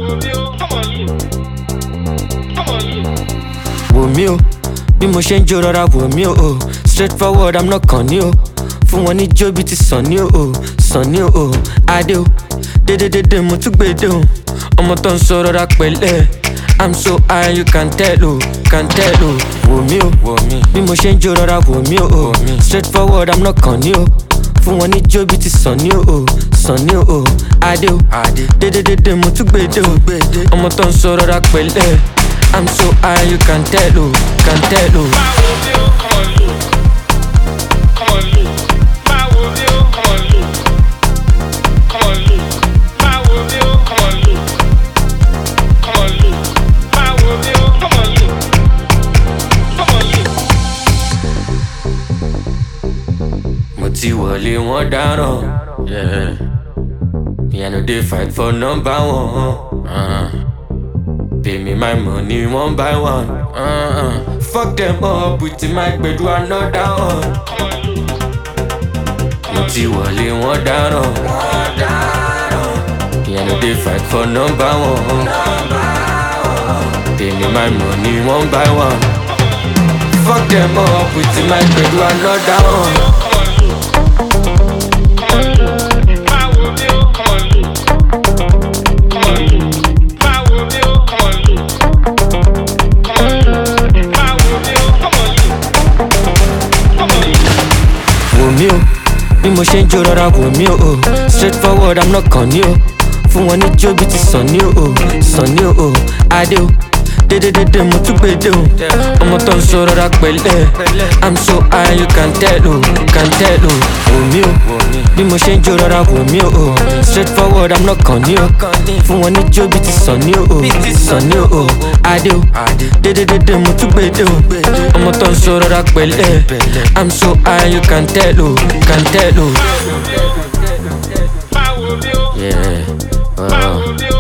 Wò mí o, bí mo ṣe ń jó rọra wò mí o. Straight forward, I'm not kàn ní o. Fún wọn ní jó bí ti sàn ní o. Sàn ní o, adé o. Dédédédé mo tún gbèdé o. Ọmọ tó ń sọ rọra pẹ̀lẹ́. I'm so high, you can tell o, can tell o. Wò mí o, bí mo ṣe ń jó rọra wò mí o. Straight forward, I'm not kàn ní o. Fún wọn ní jó bí ti sàn ní o. Sàn ní o, adé o. Dédédédé mo tún gbèdé o. Ọmọ tó ń sọ rọra pẹ̀lẹ́. I'm so high, you can tell o, can tell o. Mo ti wọlé wọn dáràn, me I no dey fight for number one. Pay me my money one by one. Fuck them up with my gbedu another one. Mo ti wọlé wọn dáràn, me I no dey fight for number one. Pay me my money one by one. Fuck them up with my gbedu another one. Wò mí o, bí mo ṣe ń jó rọra wò mí o. Straight forward, I'm not kàn ní o. Fún wọn ní jó bí ti sàn ní o. Sàn ní o, adé o. Dédédédé mo tún gbèdé o. Ọmọ tó ń sọ rọra pẹ̀lẹ́. I'm so high, you can tell o, can tell o. Wò mí o, bí mo ṣe ń jó rọra wò mí o. Straight forward, I'm not kàn ní o. Fún wọn ní jó bí ti sàn ní o. Sàn ní o, adé o. Dédédédé mo tún gbèdé o. Ọmọ tó ń sọ rọra pẹ̀lẹ́. I'm so high, you can tell o, can tell o. Yeah.